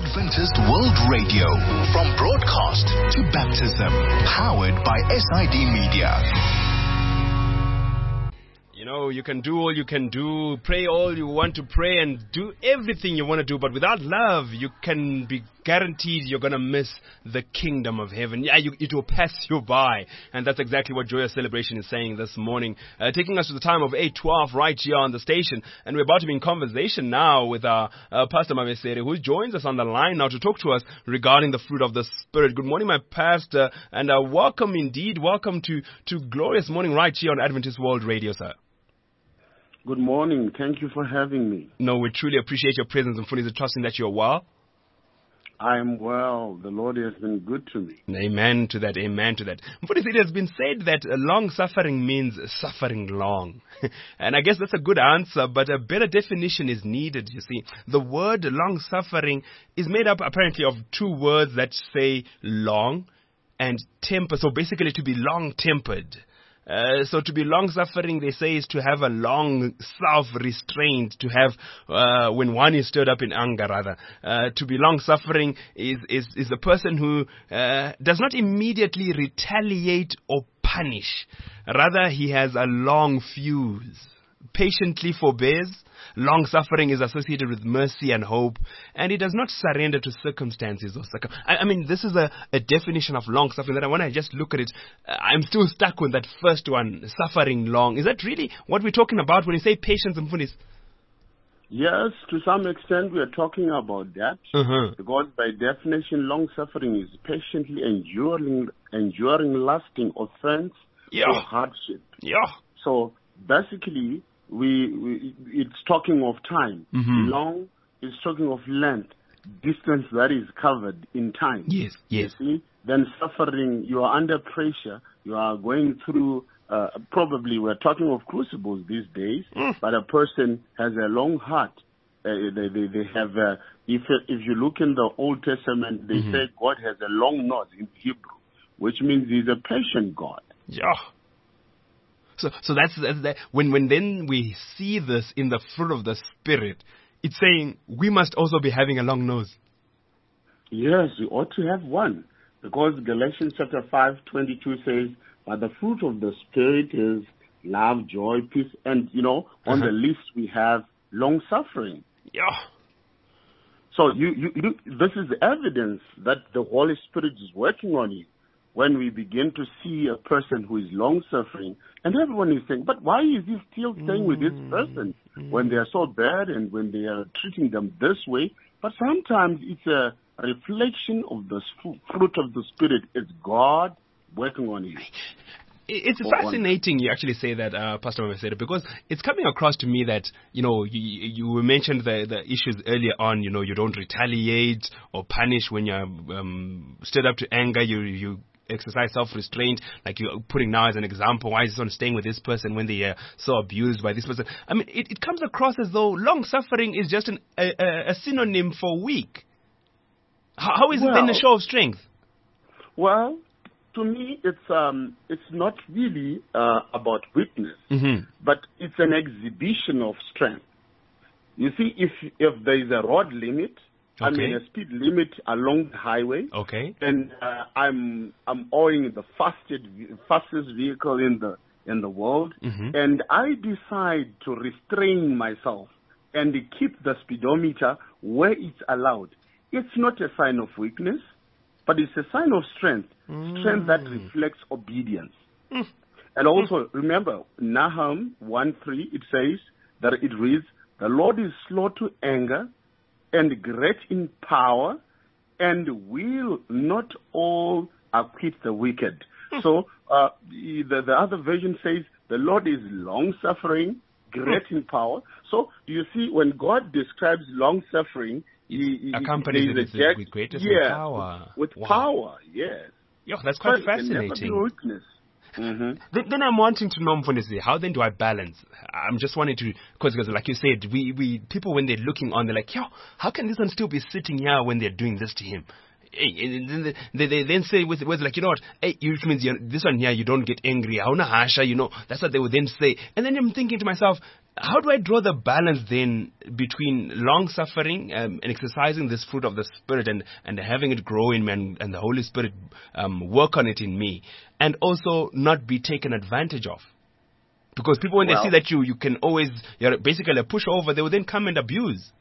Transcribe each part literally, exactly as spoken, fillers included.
Adventist World Radio. From broadcast to baptism. Powered by S I D Media. You know, you can do all you can do, pray all you want to pray, and do everything you want to do, but without love, you can be guaranteed you're going to miss the kingdom of heaven. Yeah, you, it will pass you by. And that's exactly what Joyous Celebration is saying this morning, uh, taking us to the time of eight twelve right here on the station. And we're about to be in conversation now with our uh, Pastor Mavesere, who joins us on the line now to talk to us regarding the fruit of the Spirit. Good morning, my pastor, and uh, welcome indeed. Welcome to, to Glorious Morning right here on Adventist World Radio, sir. Good morning. Thank you for having me. No, we truly appreciate your presence, and Mfundisi, trusting that you're well. I am well. The Lord has been good to me. Amen to that. Amen to that. Mfundisi, it has been said that long suffering means suffering long. And I guess that's a good answer, but a better definition is needed, you see. The word long suffering is made up apparently of two words that say long and temper. So basically to be long-tempered. Uh, so to be long-suffering, they say, is to have a long self-restraint, to have, uh, when one is stirred up in anger, rather. Uh, to be long-suffering is, is, is a person who uh, does not immediately retaliate or punish. Rather, he has a long fuse, patiently forbears. Long-suffering is associated with mercy and hope, and it does not surrender to circumstances or circum- I, I mean, this is a, a definition of long-suffering that when I just look at it, uh, I'm still stuck with that first one, suffering long. Is that really what we're talking about when you say patience and Mfundisi? Yes, to some extent we are talking about that, uh-huh. because by definition, long-suffering is patiently enduring, enduring lasting offense yeah. or hardship. Yeah. So basically, We, we it's talking of time. Mm-hmm. Long is talking of length, distance that is covered in time. Yes, yes. You see? Then suffering, you are under pressure. You are going through, uh, probably we're talking of crucibles these days, mm. but a person has a long heart. Uh, they, they, they have, uh, if, if you look in the Old Testament, they mm-hmm. say God has a long nose in Hebrew, which means he's a patient God. Yeah. So, so that's, that's that. When, when then we see this in the fruit of the Spirit, it's saying we must also be having a long nose. Yes, we ought to have one, because Galatians chapter five twenty-two says, "But the fruit of the Spirit is love, joy, peace," and you know, on uh-huh. the list we have long suffering. Yeah. So you, you, you, this is evidence that the Holy Spirit is working on you. When we begin to see a person who is long-suffering, and everyone is saying, but why is he still staying mm. with this person mm. when they are so bad and when they are treating them this way? But sometimes it's a reflection of the fruit of the Spirit. It's God working on you. It's fascinating you actually say that, uh, Pastor Mavesere, because it's coming across to me that, you know, you, you mentioned the, the issues earlier on, you know, you don't retaliate or punish when you're um, stirred up to anger, you you exercise self-restraint, like you're putting now as an example. Why is someone staying with this person when they are so abused by this person? I mean, it, it comes across as though long-suffering is just an, a, a synonym for weak. How, how is well, it then a show of strength? Well, to me, it's um, it's not really uh, about weakness, mm-hmm. but it's an exhibition of strength. You see, if if there is a road limit, okay. I mean a speed limit along the highway, okay, and uh, I'm I'm owning the fastest fastest vehicle in the in the world, mm-hmm. and I decide to restrain myself and keep the speedometer where it's allowed. It's not a sign of weakness, but it's a sign of strength, mm. strength that reflects obedience. Mm. And also, remember, Nahum one three, it says that it reads, "The Lord is slow to anger and great in power, and will not all acquit the wicked." Mm. So uh, the, the other version says, "The Lord is long-suffering, great mm. in power." So you see, when God describes long-suffering, He, accompanies it with, jack, with greatness yeah, and power. With, with wow. power, yes. Yo, that's quite but fascinating. Mm-hmm. Then, then I'm wanting to know, Mfundisi, how then do I balance? I'm just wanting to, because like you said, we, we people when they're looking on, they're like, yo, how can this one still be sitting here when they're doing this to him? And then they, they then say with words like, you know what, hey, which means this one here, you don't get angry. Hauna hasha, you know, that's what they would then say. And then I'm thinking to myself, How do I draw the balance then between long-suffering um, and exercising this fruit of the Spirit and, and having it grow in me and, and the Holy Spirit um, work on it in me, and also not be taken advantage of? Because people, when Well, they see that you, you can always, you're basically a pushover, they will then come and abuse.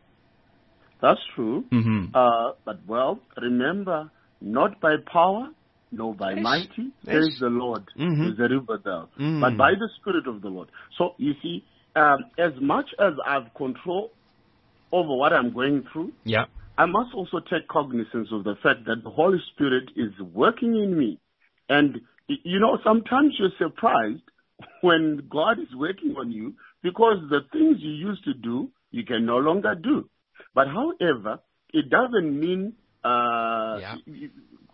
That's true. Mm-hmm. Uh, but, well, remember, not by power, no by Yes. mighty, Yes. says the Lord, Mhm. is the river there, Mm. but by the Spirit of the Lord. So, you see, um, as much as I've control over what I'm going through, Yeah. I must also take cognizance of the fact that the Holy Spirit is working in me. And, y- you know, sometimes you're surprised when God is working on you because the things you used to do, you can no longer do. But however, it doesn't mean, uh, Yeah. y-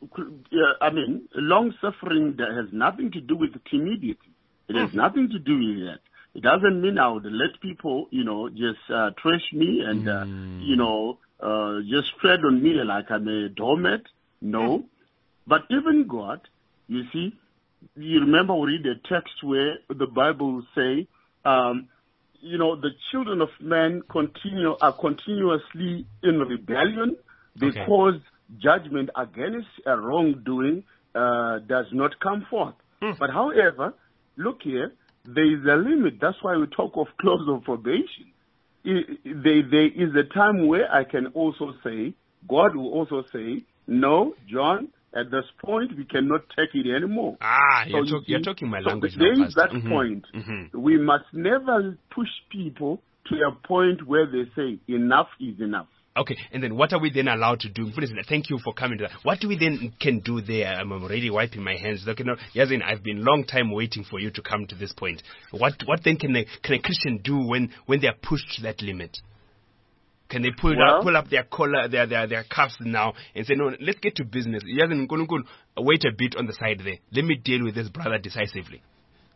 y- I mean, long suffering that has nothing to do with timidity. It has nothing to do with that. It doesn't mean I would let people, you know, just uh, trash me and, uh, you know, uh, just tread on me like I'm a doormat. No. But even God, you see, you remember we read a text where the Bible will say, um, you know, the children of men continue are continuously in rebellion because judgment against a wrongdoing uh, does not come forth. But however, look here, there is a limit. That's why we talk of clause of probation. I- There, there is a time where I can also say, God will also say, no, John, at this point we cannot take it anymore. Ah, you're, you talk, you're see, talking my so language there now, is Pastor. that Mhm. point. Mhm. We must never push people to a point where they say enough is enough. Okay, and then what are we then allowed to do? Thank you for coming to that. What do we then can do there? I'm already wiping my hands. Look, you know, Yazin, I've been long time waiting for you to come to this point. What what then can a, can a Christian do when, when they are pushed to that limit? Can they pull Well- up pull up their collar, their their their cuffs now and say, no, let's get to business. Yazin, Nkulunkulu, wait a bit on the side there. Let me deal with this brother decisively.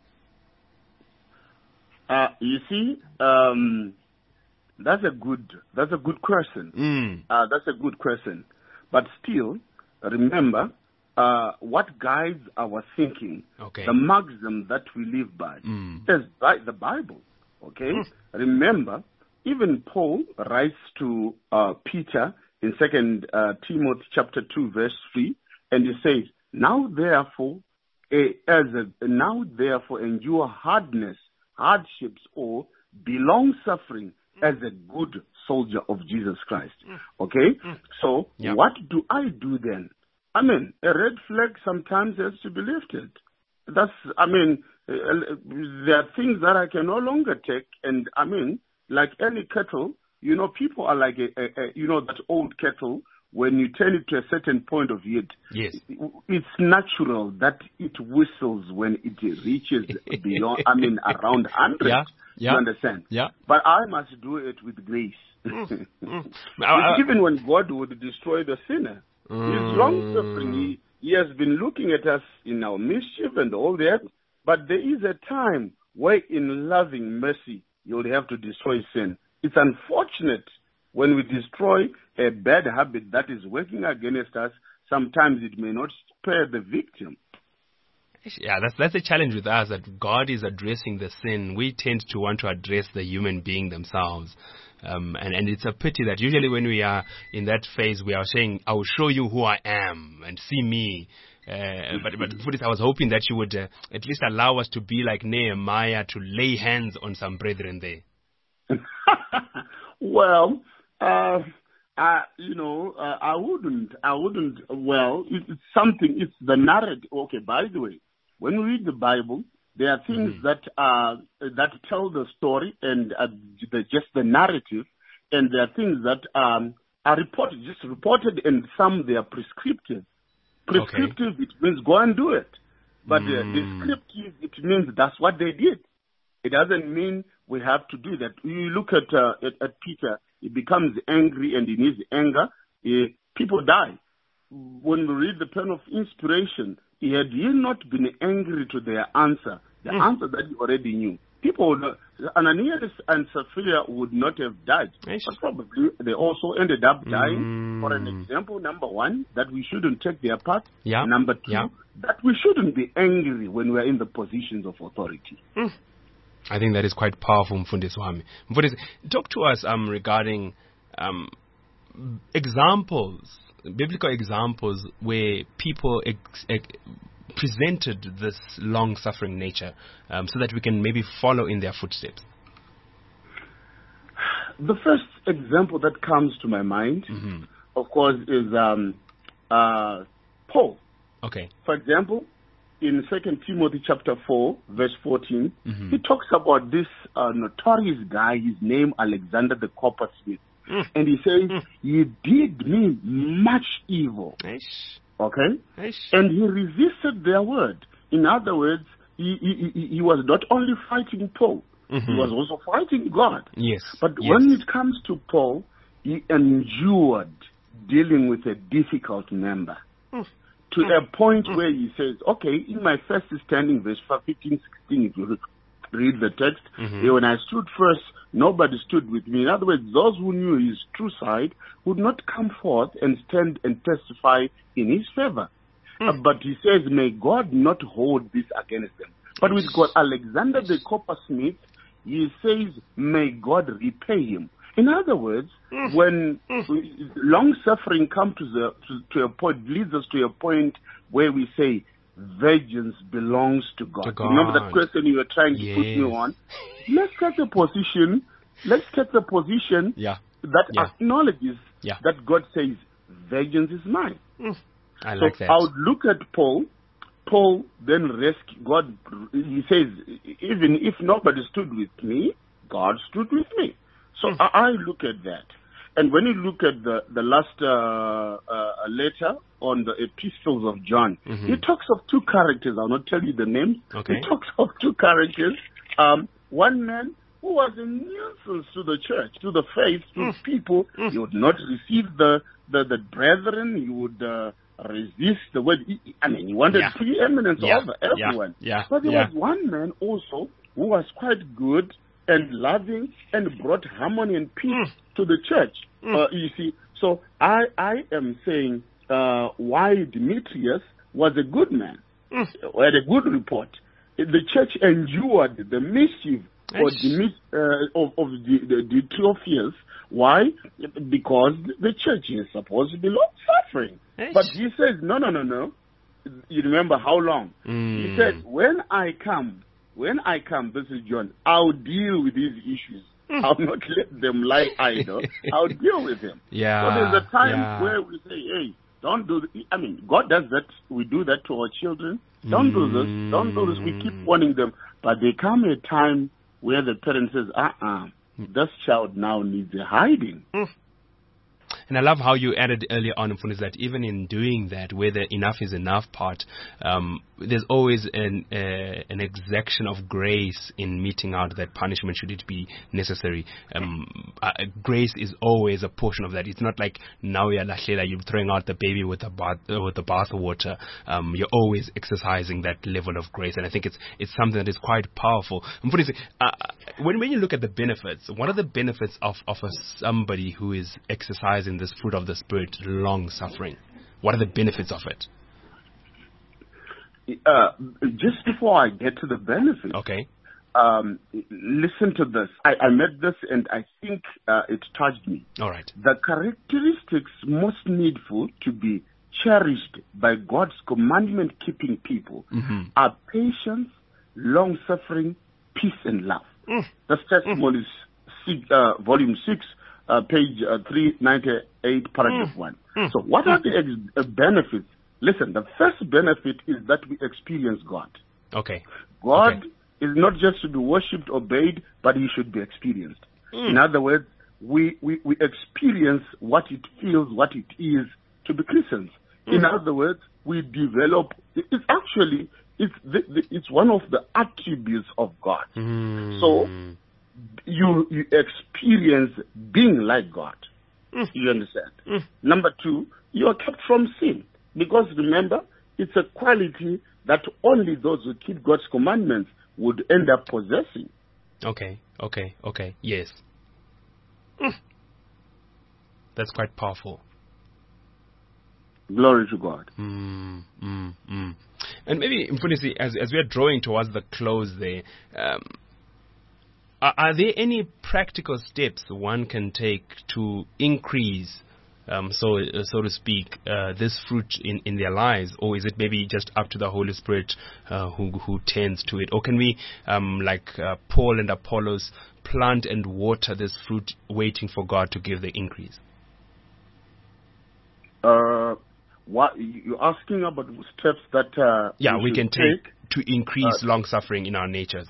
Uh, you see, um, that's a good that's a good question. Mm. Uh, that's a good question. But still, remember, uh, what guides our thinking, Okay. the maxim that we live by, Mm. is by the Bible. Okay? Remember, even Paul writes to uh, Peter in Second uh, Timothy chapter two, verse three, and he says, "Now therefore, eh, as a, now therefore endure hardness, hardships, or be long suffering as a good soldier of Jesus Christ." Okay? So Yeah. what do I do then? I mean, a red flag sometimes has to be lifted. That's, I mean, uh, there are things that I can no longer take, and I mean, like any kettle, you know, people are like a, a, a you know, that old kettle. When you turn it to a certain point of heat, Yes. it's natural that it whistles when it reaches beyond, I mean, around one hundred. Yeah, yeah, You understand? yeah. But I must do it with grace. Mm. I- I- Even when God would destroy the sinner, His long suffering, he, he has been looking at us in our mischief and all that. But there is a time where, in loving mercy, you will have to destroy sin. It's unfortunate when we destroy a bad habit that is working against us. Sometimes it may not spare the victim. Yeah, that's that's the challenge with us, that God is addressing the sin. We tend to want to address the human being themselves. Um, and, and it's a pity that usually when we are in that phase, we are saying, I will show you who I am and see me. Uh, but, but Fudis, I was hoping that you would uh, at least allow us to be like Nehemiah, to lay hands on some brethren there. Well, uh, I, you know, uh, I wouldn't, I wouldn't, well, it, it's something, it's the narrative. Okay, by the way, when we read the Bible, there are things mm-hmm. that uh, that tell the story and uh, the, just the narrative, and there are things that um, are reported, just reported, and some they are prescriptive. Prescriptive, okay. It means go and do it. But mm. uh, descriptive, it means that's what they did. It doesn't mean we have to do that. You look at uh, at, at Peter, he becomes angry, and in his anger, uh, people die. When we read the pen of inspiration, he had he not been angry to their answer, the mm. answer that he already knew, people would not, Ananias and Sapphira would not have died. But probably they also ended up dying. Mm. For an example, number one, that we shouldn't take their part. Yeah. Number two, yeah. that we shouldn't be angry when we're in the positions of authority. Mm. I think that is quite powerful, Mfundisi Wami. Mfundisi, talk to us um, regarding um, examples, biblical examples where people ex- ex- presented this long-suffering nature, um, so that we can maybe follow in their footsteps. The first example that comes to my mind, mm-hmm. of course, is um, uh, Paul. Okay. For example, in Second Timothy chapter four, verse fourteen, mm-hmm. he talks about this uh, notorious guy, his name Alexander the Coppersmith. Mm. And he says, mm. he did me much evil. Eish. Okay? Eish. And he resisted their word. In other words, he, he, he, he was not only fighting Paul, mm-hmm. he was also fighting God. Yes. But yes. when it comes to Paul, he endured dealing with a difficult member. Mm. To mm. a point mm. where he says, okay, in my first standing, verse fifteen, sixteen, if you read the text, mm-hmm. when I stood first, nobody stood with me. In other words, those who knew his true side would not come forth and stand and testify in his favor. Mm. Uh, but he says, may God not hold this against them. But with God, Alexander the Coppersmith, he says, may God repay him. In other words, mm. when mm. long suffering comes to, the, to, to a point, leads us to a point where we say, vengeance belongs to God. To God. Remember that question you were trying to yes. put me on? Let's take the position, let's take the position yeah. that yeah. acknowledges yeah. that God says, vengeance is mine. Mm. I so like that. I would look at Paul. Paul then rescue God. He says, even if nobody stood with me, God stood with me. So mm. I, I look at that. And when you look at the, the last uh, uh, letter on the epistles of John, mm-hmm. he talks of two characters. I'll not tell you the names. Okay. He talks of two characters. Um, one man who was a nuisance to the church, to the faith, to mm. people. Mm. He would not receive the, the, the brethren. He would uh, resist the word. He, I mean, he wanted yeah. preeminence yeah. over everyone. Yeah. Yeah. But there yeah. was one man also who was quite good and loving and brought harmony and peace mm. to the church. Mm. Uh, you see, so I, I am saying uh, why Demetrius was a good man, mm. had a good report. The church endured the mischief or the mis- uh, of, of the, the, the Theophilus. Why? Because the church is supposed to be long-suffering. But he says, no, no, no, no. You remember how long? Mm. He said, when I come, when I come, this is John, I'll deal with these issues. Mm. I'll not let them lie idle. I'll deal with them. Yeah. So there's a time yeah. where we say, hey, don't do this. I mean, God does that. We do that to our children. Don't mm. do this. Don't do this. We keep warning them. But there come a time where the parent says, uh-uh, this child now needs a hiding. Mm. And I love how you added earlier on, Mfundisi, that even in doing that, where the enough is enough part, um, there's always an uh, an exaction of grace in meting out that punishment should it be necessary. Um, uh, grace is always a portion of that. It's not like now you're lahlela, you're throwing out the baby with the bath uh, with the bath water. Um, you're always exercising that level of grace, and I think it's it's something that is quite powerful. Mfundisi, uh, when when you look at the benefits, what are the benefits of of a, somebody who is exercising this fruit of the Spirit, long suffering? What are the benefits of it? Uh, just before I get to the benefits, okay. Um, listen to this. I, I met this and I think uh, it touched me. All right. The characteristics most needful to be cherished by God's commandment-keeping people mm-hmm. are patience, long-suffering, peace, and love. Mm. That's Testimonies, mm. uh, Volume six, uh, page uh, three ninety-eight, paragraph mm. one. Mm. So what mm. are the ex- uh, benefits? Listen, the first benefit is that we experience God. Okay. God okay. is not just to be worshipped, obeyed, but he should be experienced. Mm. In other words, we, we, we experience what it feels, what it is to be Christians. Mm. In other words, we develop, it's actually, it's, the, the, it's one of the attributes of God. Mm. So, you, you experience being like God. Mm. You understand? Mm. Number two, you are kept from sin. Because remember, it's a quality that only those who keep God's commandments would end up possessing. Okay, okay, okay, yes. Mm. That's quite powerful. Glory to God. Mm, mm, mm. And maybe, Mfundisi, as, as we are drawing towards the close there, um, Are, are there any practical steps one can take to increase, um, so uh, so to speak, uh, this fruit in, in their lives, or is it maybe just up to the Holy Spirit uh, who who tends to it, or can we, um, like uh, Paul and Apollos, plant and water this fruit, waiting for God to give the increase? Uh, what you're asking about steps that uh, yeah we, we can take, take to increase uh, long suffering in our natures.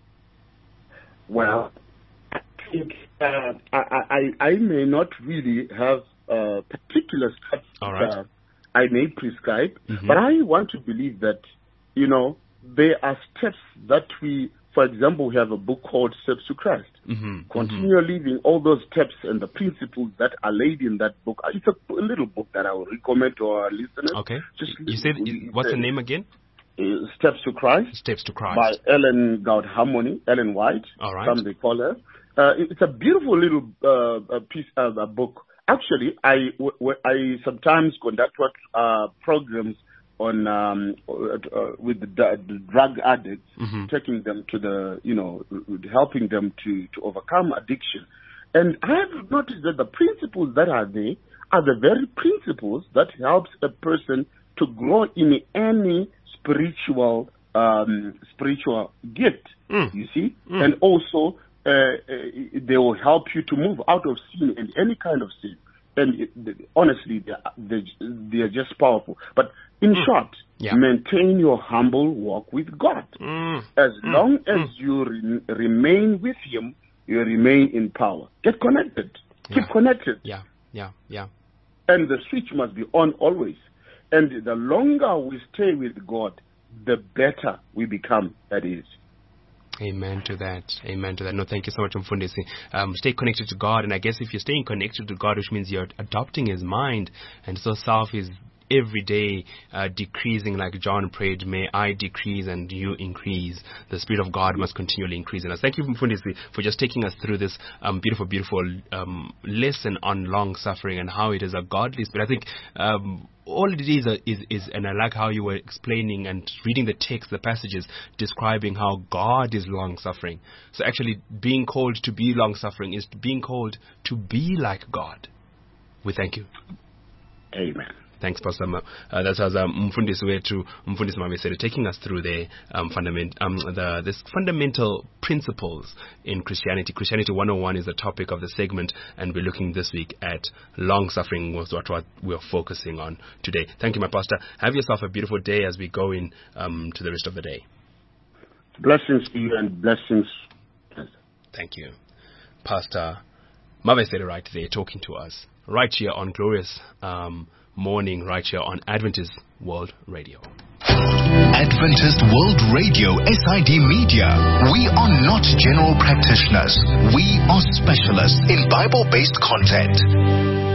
Well, I think uh, I, I I may not really have uh, particular steps All right. that uh, I may prescribe, mm-hmm. but I want to believe that, you know, there are steps that we, for example, we have a book called Steps to Christ. Mm-hmm. Continue mm-hmm. living all those steps and the principles that are laid in that book. It's a, a little book that I will recommend to our listeners. Okay. Just you said, what's the name again? Uh, Steps to Christ. Steps to Christ. By Ellen Goudharmony, Ellen White. All right. Some they call her. Uh, it's a beautiful little uh, piece of a book. Actually, I, w- w- I sometimes conduct uh, programs on um, uh, with the, the drug addicts, mm-hmm. taking them to the, you know, helping them to, to overcome addiction. And I have noticed that the principles that are there are the very principles that helps a person to grow in any spiritual um, spiritual gift, mm. you see, mm. and also uh, uh, they will help you to move out of sin and any kind of sin. And it, the, honestly, they are, they, they are just powerful. But in mm. short, yeah. maintain your humble walk with God. Mm. As mm. long as mm. you re- remain with Him, you remain in power. Get connected. Yeah. Keep connected. Yeah, yeah, yeah. And the switch must be on always. And the longer we stay with God, the better we become, that is. Amen to that. Amen to that. No, thank you so much, Mfundisi. Um, stay connected to God. And I guess if you're staying connected to God, which means you're adopting His mind. And so self is every day uh, decreasing, like John prayed, may I decrease and you increase. The Spirit of God must continually increase in us. Thank you, Mfundisi, for just taking us through this um, beautiful, beautiful um, lesson on long suffering and how it is a godly spirit. I think um, all it is, uh, is, is, and I like how you were explaining and reading the text, the passages, describing how God is long-suffering. So actually being called to be long-suffering is being called to be like God. We thank you. Amen. Thanks, Pastor. Uh, that was um, Mfundisi wetu, Mfundisi Mabesere, taking us through the um, fundament, um, the this fundamental principles in Christianity. Christianity one oh one is the topic of the segment, and we're looking this week at long suffering, was what, what we're focusing on today. Thank you, my pastor. Have yourself a beautiful day as we go in um, to the rest of the day. Blessings to you and blessings. Thank you, Pastor Mabesere, right there, talking to us right here on Glorious Um, morning right here on Adventist World Radio. Adventist World Radio, S I D Media. We are not general practitioners. We are specialists in Bible-based content.